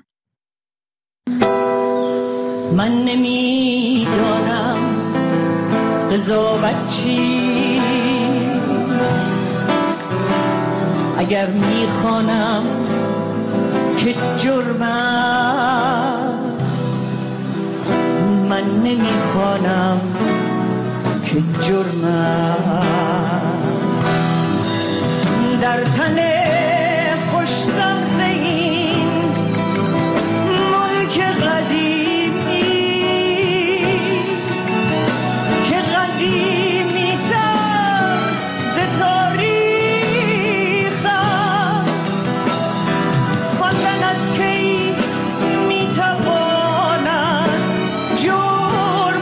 من نمیدانم قضاوت چیست، اگر میخوانم که جرم است، من نمیخوانم که جرم است. در تن خوش سبز این ملک قدیمی که قدیمی تر ز تاریخ است، خواندن از کی میتواند جرم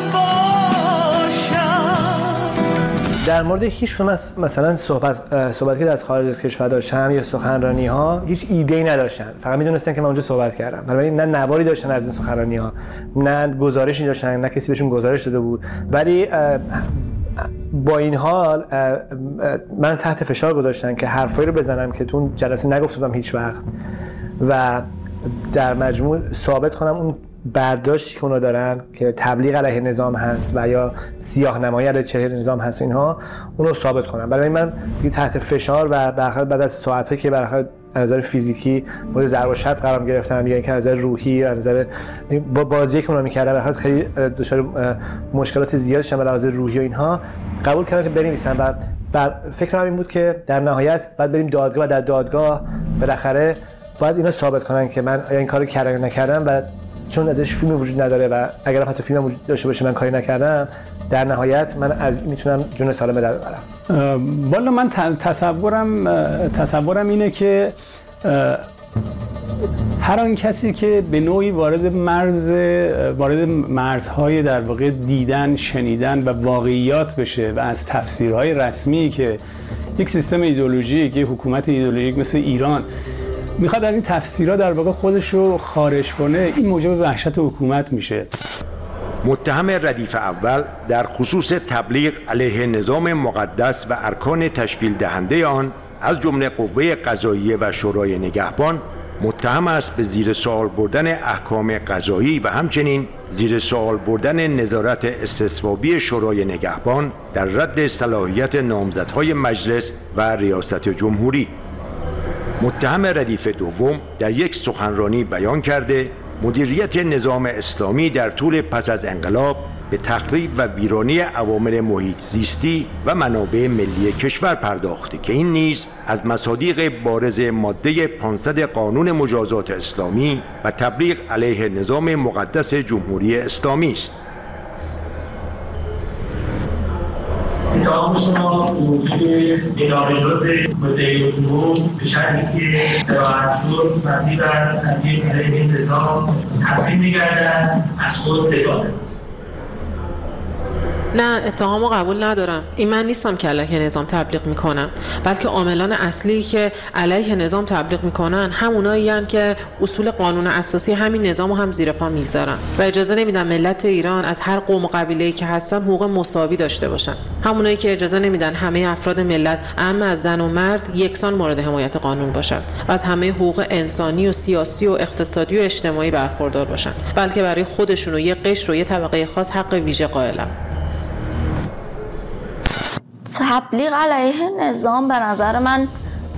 باشد. در مورد هیچ کدوم از مثلا صحبت صحبتی که از خارج از کشور داشتم یا سخنرانی ها هیچ ایده‌ای نداشتن، فقط میدونستن که من اونجا صحبت کردم. برای نه نواری داشتن از این سخنرانی ها، نه گزارشی داشتن، نه کسی بهشون گزارش داده بود. ولی با این حال من تحت فشار گذاشتن که حرفایی رو بزنم که تو اون جلسه نگفته بودم هیچ وقت و در مجموع ثابت کنم اون برداشتی که اونا دارن که تبلیغ علیه نظام هست و یا سیاه نمایی علیه چهره نظام هست، اینها اون رو ثابت کنم. برای من دیگه تحت فشار و بالاخره بعد از ساعت‌هایی که بالاخره از نظر فیزیکی مورد ضرب و شتم قرار گرفتم یا اینکه از نظر روحی از نظر با بازی که اونا می‌کردن بالاخره خیلی دچار مشکلات زیاد شدم از نظر روحی و اینها، قبول کردم که بنویسم و بر فکرم این بود که در نهایت بعد بریم دادگاه و در دادگاه بالاخره باید اینا ثابت کنن که من این کارو کردم یا نکردم و چون ازش فیلم وجود نداره و اگر حتی فیلم وجود داشته باشه من کاری نکردم، در نهایت من از میتونم جون سالمه در ببرم. والا من تصورم تصورم اینه که هر آن کسی که به نوعی وارد مرز وارد مرزهای در واقع دیدن، شنیدن و واقعیات بشه و از تفسیرهای رسمی که یک سیستم ایدئولوژیک، یک حکومت ایدئولوژیک مثل ایران میخواد از این تفسیرها در واقع خودش رو خارج کنه، این موجب وحشت حکومت میشه. متهم ردیف اول در خصوص تبلیغ علیه نظام مقدس و ارکان تشکیل دهنده آن از جمله قوه قضاییه و شورای نگهبان متهم است به زیر سوال بردن احکام قضایی و همچنین زیر سوال بردن نظارت استصوابی شورای نگهبان در رد صلاحیت نامزدهای مجلس و ریاست جمهوری. متهم ردیف دوم در یک سخنرانی بیان کرده مدیریت نظام اسلامی در طول پس از انقلاب به تخریب و ویرانی عوامل محیط زیستی و منابع ملی کشور پرداخته که این نیز از مصادیق بارز ماده پانصد قانون مجازات اسلامی و تبلیغ علیه نظام مقدس جمهوری اسلامی است. اتهام شما موجب اعلام جرم مدعی دوم به شرطی که براحت شد مبنی بر تبلیغ علیه نظام تبلیغ می‌گردد از خود دفاع. نه، اتهامو قبول ندارم. این من نیستم که علیه نظام تبلیغ میکنم، بلکه عاملان اصلی که علیه نظام تبلیغ میکنن همونایی هستن که اصول قانون اساسی همین نظامو هم زیر پا میذارن و اجازه نمیدن ملت ایران از هر قوم و قبیله‌ای که هستن حقوق مساوی داشته باشن. همونایی که اجازه نمیدن همه افراد ملت، اما از زن و مرد، یکسان مورد حمایت قانون باشن و از همه حقوق انسانی و سیاسی و اقتصادی و اجتماعی برخوردار باشن، بلکه برای خودشون و یه قشر و یه طبقه خاص حق ویژه قائلن. تبلیغ علیه نظام به نظر من،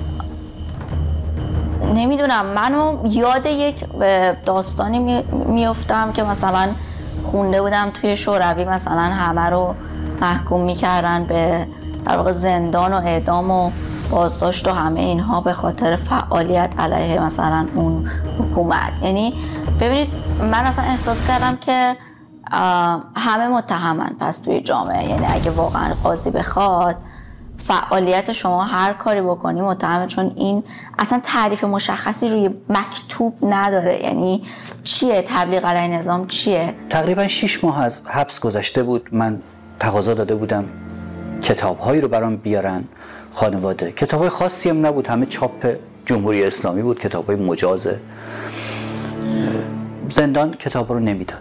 نمیدونم، منو یاد یک داستانی میافتم که مثلا خونده بودم توی شوروی، مثلا همه رو محکوم میکردن به در واقع زندان و اعدام و بازداشت و همه اینها به خاطر فعالیت علیه مثلا اون حکومت. یعنی ببینید من اصلا احساس کردم که همه متهمن پس توی جامعه. یعنی اگه واقعا قاضی بخواد فعالیت شما هر کاری بکنی متهمه، چون این اصلا تعریف مشخصی روی مکتوب نداره. یعنی چیه تبلیغ علیه نظام؟ چیه؟ تقریبا شش ماه از حبس گذشته بود. من تقاضا داده بودم کتاب‌هایی رو برام بیارن خانواده. کتاب‌های خاصی هم نبود، همه چاپ جمهوری اسلامی بود، کتاب‌های مجازه. زندان کتاب رو نمیداد.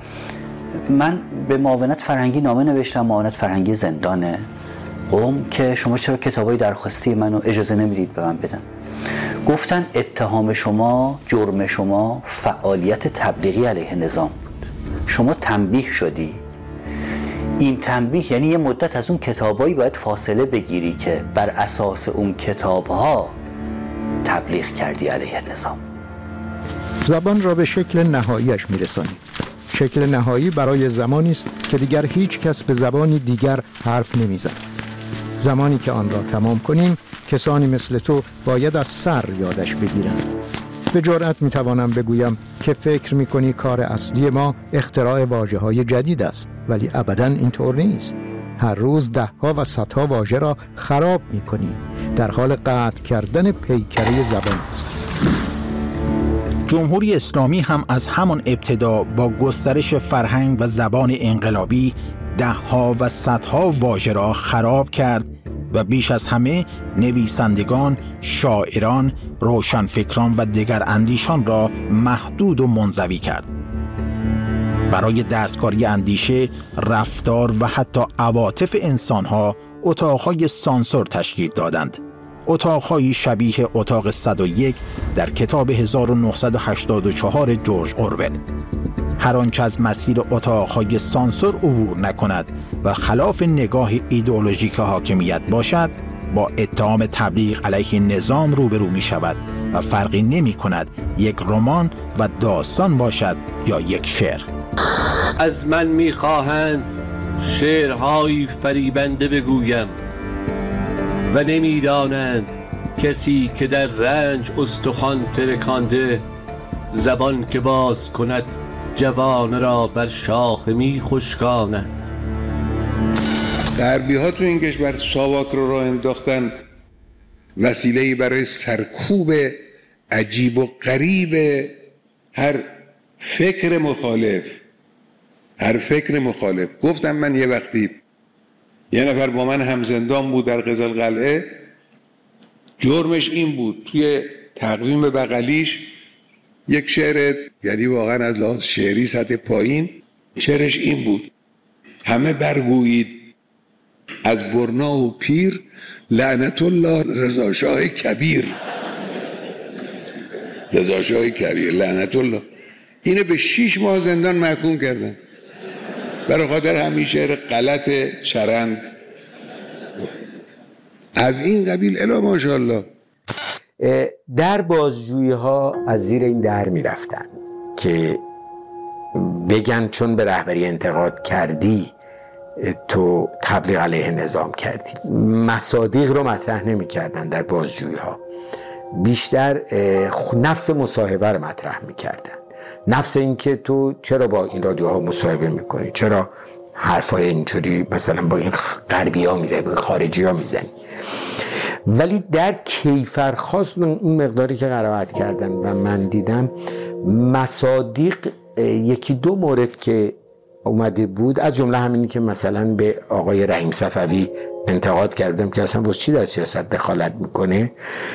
من به معاونت فرهنگی نامه نوشتم، معاونت فرهنگی زندان قم، که شما چرا کتابای درخواستی منو اجازه نمیدید به من بدن؟ گفتن اتهام شما، جرم شما فعالیت تبلیغی علیه نظام بود. شما تنبیه شدی. این تنبیه یعنی یه مدت از اون کتابایی باید فاصله بگیری که بر اساس اون کتابها تبلیغ کردی علیه نظام. زبان را به شکل نهاییش میرسانید. شکل نهایی برای زمانی است که دیگر هیچ کس به زبانی دیگر حرف نمیزند. زمانی که آن را تمام کنیم، کسانی مثل تو باید از سر یادش بگیرند. به جرئت میتوانم بگویم که فکر میکنی کار اصلی ما اختراع واژه‌های جدید است، ولی ابداً اینطور نیست. هر روز ده ها و صدها واژه را خراب میکنی. در حال قطع کردن پیکره زبان است. جمهوری اسلامی هم از همان ابتدا با گسترش فرهنگ و زبان انقلابی ده ها و صدها واژه را خراب کرد و بیش از همه نویسندگان، شاعران، روشنفکران و دیگر اندیشان را محدود و منزوی کرد. برای دستکاری اندیشه، رفتار و حتی عواطف انسانها اتاقهای سانسور تشکیل دادند. اتاقهایی شبیه اتاق صد و یک در کتاب هزار و نهصد و هشتاد و چهار جورج اورول. هر آنچه از مسیر اتاقهای سانسور عبور نکند و خلاف نگاه ایدئولوژیک حاکمیت باشد، با اتهام تبلیغ علیه نظام روبرو می شود و فرقی نمی کند یک رمان و داستان باشد یا یک شعر. از من می خواهند شعرهای فریبنده بگویم و نمی دانند کسی که در رنج استخوان ترکانده، زبان که باز کند جوان را بر شاخ می خشکاند. غربی ها تو این کشور ساواک رو راه انداختن، وسیله‌ای برای سرکوب عجیب و غریب هر فکر مخالف هر فکر مخالف. گفتم من یه وقتی یه نفر با من همزندان بود در قزلقلعه، جرمش این بود توی تقویم بغلیش یک شعر، یعنی واقعا از لحاظ شعری سطح پایین، شعرش این بود: همه برگویید از برنا و پیر، لعنت الله رضا شاه کبیر. رضا شاه کبیر لعنت الله. اینو به شیش ماه زندان محکوم کردن برای خاطر همین شعر غلط چرند از این قبیل. الا ماشاءالله. در بازجویی ها از زیر این در می رفتن که بگن چون به رهبری انتقاد کردی تو تبلیغ علیه نظام کردی. مصادیق رو مطرح نمی کردن در بازجویی ها، بیشتر نفس مصاحبه رو مطرح می کردن. نفس این که تو چرا با این رادیوها مصاحبه می کنی، چرا حرفای اینجوری مثلا با این غربی ها می زنی، با این خارجی ها می زنی. ولی در کیفرخواست اون مقداری که قرائت کردن و من دیدم، مصادیق یکی دو مورد که اومده بود، از جمله همینی که مثلا به آقای رحیم صفوی انتقاد کردم که اصلا واسه چی در سیاست دخالت میکنه،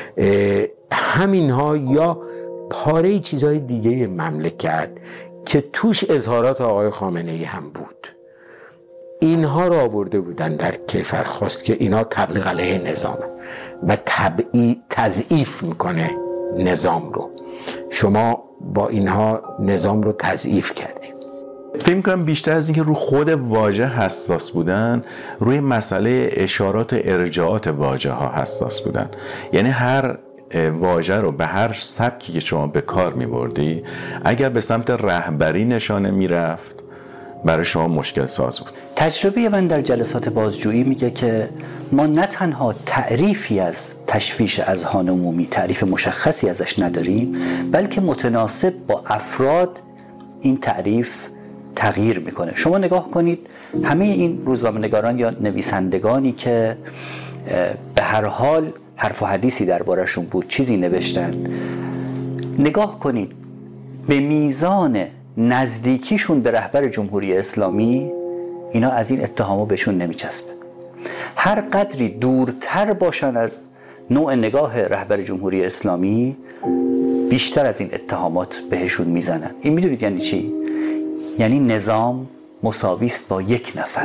همین ها یا پاره چیزهای دیگه مملکت که توش اظهارات آقای خامنه ای هم بود، اینها رو آورده بودن در کیفرخواست که اینا تبلیغ علیه نظامه و طبعی تضعیف میکنه نظام رو. شما با اینها نظام رو تضعیف کردیم. فکر می‌کنم بیشتر از اینکه رو خود واژه حساس بودن، روی مسئله اشارات ارجاعات واژه ها حساس بودن. یعنی هر واژه رو به هر سبکی که شما به کار می‌بردی، اگر به سمت رهبری نشانه می‌رفت، برای شما مشکل ساز بود. تجربه من در جلسات بازجویی میگه که ما نه تنها تعریفی از تشویش اذهان عمومی، تعریف مشخصی ازش نداریم، بلکه متناسب با افراد این تعریف تغییر میکنه. شما نگاه کنید همه این روزنامه‌نگاران یا نویسندگانی که به هر حال حرف و حدیثی دربارشون بود، چیزی نوشتن، نگاه کنید به میزان نزدیکیشون به رهبر جمهوری اسلامی، اینا از این اتهامو بهشون نمیچسبه. هر قدری دورتر باشن از نوع نگاه رهبر جمهوری اسلامی، بیشتر از این اتهامات بهشون میزنن. این میدونید یعنی چی؟ یعنی نظام مساویست با یک نفر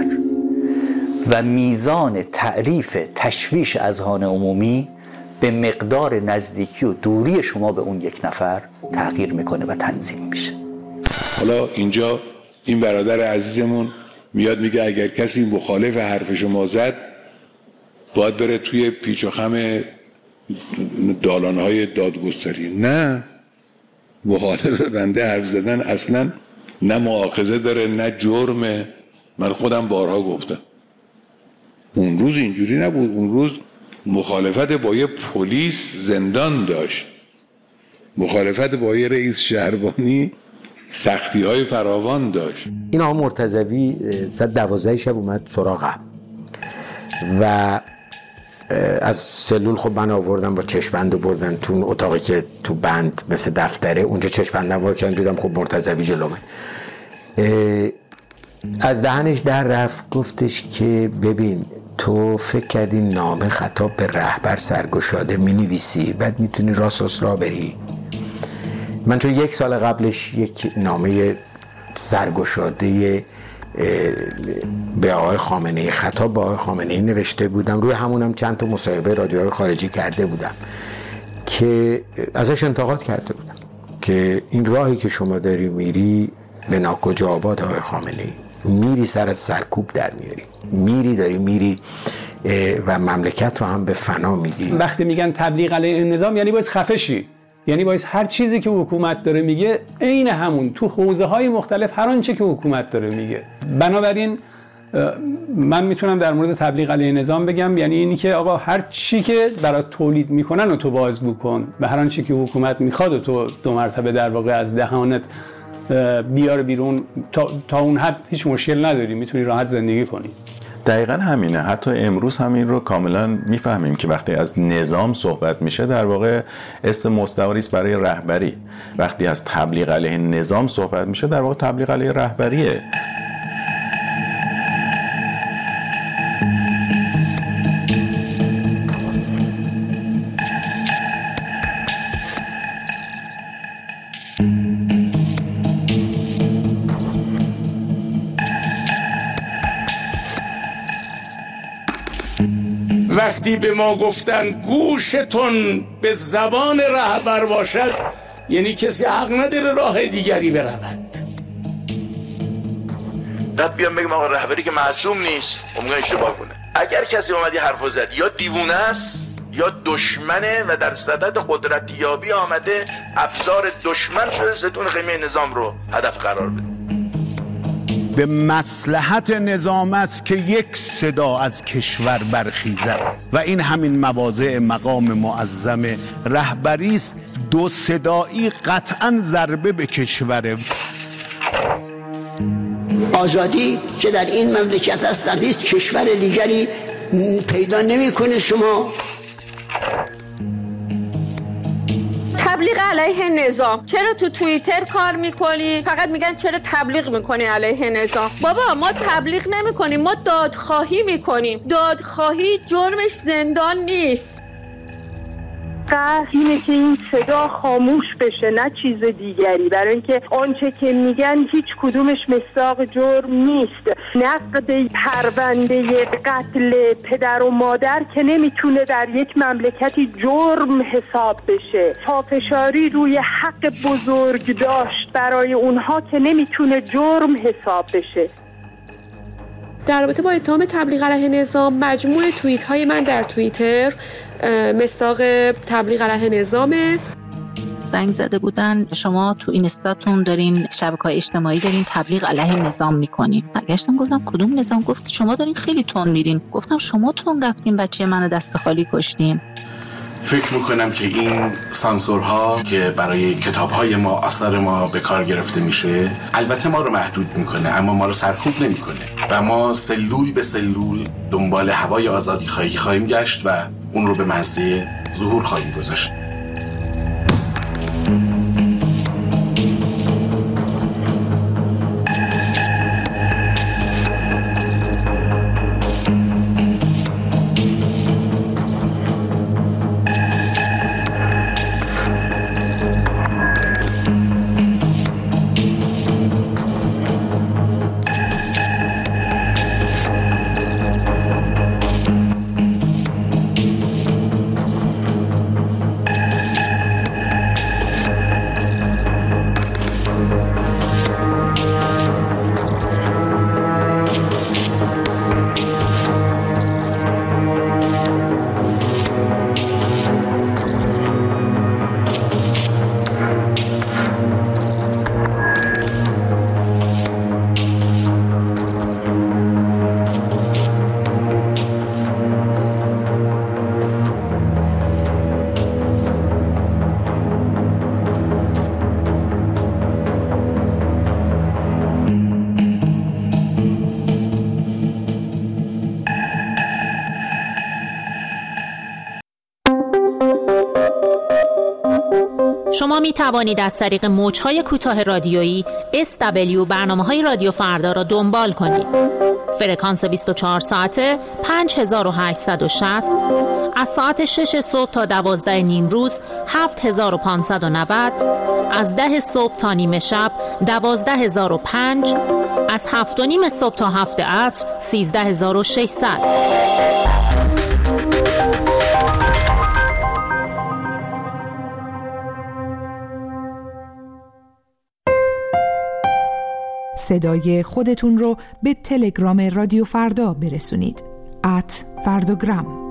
و میزان تعریف تشویش اذهان عمومی به مقدار نزدیکی و دوری شما به اون یک نفر تغییر میکنه و تنظیم میشه. حالا اینجا این برادر عزیزمون میاد میگه اگر کسی مخالف حرف شما زد باید بره توی پیچ و خم دالانهای دادگستری. نه، مخالف بنده حرف زدن اصلا نه مؤاخذه داره نه جرمه. من خودم بارها گفتم اون روز اینجوری نبود. اون روز مخالفت با یه پلیس زندان داشت، مخالفت با یه رئیس شهربانی سختی های فراوان داشت. این آقا مرتضوی ساعت دوازده شب اومد سراغم و از سلول خب من آوردم با چشمبند بردن تو اتاقی که تو بند مثل دفتره، اونجا چشمبندم وا کردن، دیدم خب مرتضوی جلومه. از دهنش در رفت، گفتش که ببین تو فکر کردی نامه خطاب به رهبر سرگشاده می نویسی بعد میتونی راست را بری؟ من چون یک سال قبلش یک نامه سرگشاده به آقای خامنه‌ای، خطاب به آقای خامنه‌ای نوشته بودم، روی همونم چند تا مصاحبه رادیوهای خارجی کرده بودم که ازش انتقاد کرده بودم که این راهی که شما داری میری به ناکجا آباد آقای خامنه‌ای، میری سر از سرکوب در میاری، میری داری میری و مملکت رو هم به فنا میدی. وقتی میگن تبلیغ علیه نظام یعنی باید خفه شی، یعنی باید هر چیزی که حکومت داره میگه عین همون تو حوزه های مختلف هر آنچه که حکومت داره میگه. بنابراین من میتونم در مورد تبلیغ علیه نظام بگم یعنی اینی که آقا هر چی که برای تولید میکنن و تو بازگو کن، به هر آنچه که حکومت میخواد و تو دو مرتبه در واقع از دهانت بیار بیرون، تا, تا اون حد هیچ مشکل نداری، میتونی راحت زندگی کنی. دقیقاً همینه. حتی امروز همین رو کاملا میفهمیم که وقتی از نظام صحبت میشه در واقع اسم مستعاری است برای رهبری. وقتی از تبلیغ علیه نظام صحبت میشه در واقع تبلیغ علیه رهبریه. وقتی به ما گفتن گوشتون به زبان رهبر باشد، یعنی کسی حق نداره راه دیگری برود. بعد بیام بگم آقا رهبری که معصوم نیست، ممکن اشتباه کنه. اگر کسی اومد یه حرفو زد، یا دیوونه است یا دشمنه و در صدد قدرتیابی آمده ابزار دشمن شده ستون خیمه نظام رو هدف قرار بده. به مصلحت نظام است که یک صدا از کشور برخیزد و این همین مواضع مقام معظم رهبری است. دو صدایی قطعاً ضربه به کشور. آزادی که در این مملکت است، در هیچ کشور دیگری پیدا نمی کنید. شما تبلیغ علیه نظام، چرا تو توییتر کار میکنی؟ فقط میگن چرا تبلیغ میکنی علیه نظام. بابا ما تبلیغ نمیکنیم، ما دادخواهی میکنیم. دادخواهی جرمش زندان نیست. قصد اینه که این صدا خاموش بشه، نه چیز دیگری، برای اینکه آنچه که میگن هیچ کدومش مصداق جرم نیست. نقد پرونده قتل پدر و مادر که نمیتونه در یک مملکتی جرم حساب بشه. پافشاری روی حق بزرگ داشت برای اونها که نمیتونه جرم حساب بشه. در رابطه با اتهام تبلیغ علیه نظام، مجموع توییت های من در توییتر مصداق تبلیغ علیه نظامه. زنگ زده بودن شما تو اینستاتون دارین، شبکه‌های اجتماعی دارین تبلیغ علیه نظام میکنین. برگشتم گفتم کدوم نظام؟ گفت شما دارین خیلی تون میرین. گفتم شما تون رفتین بچه منو دست خالی کشتین. فکر میکنم که این سانسورها که برای کتابهای ما، آثار ما به کار گرفته میشه، البته ما رو محدود میکنه اما ما رو سرکوب نمیکنه و ما سلول به سلول دنبال هوای آزادی خواهی خواهیم گشت و اون رو به منصه ظهور خواهیم گذاشت. شما می توانید از طریق موج‌های کوتاه رادیویی اس دبلیو برنامه‌های رادیو فردا را دنبال کنید. فرکانس بیست و چهار ساعته پنج هزار و هشتصد و شصت، از ساعت شش صبح تا دوازده نیم روز هفت هزار و پانصد و نود، از ده صبح تا نیمه شب دوازده هزار و پنج، از هفت و نیم صبح تا هفت عصر سیزده هزار و ششصد. صدای خودتون رو به تلگرام رادیو فردا برسونید. ات فرداگرام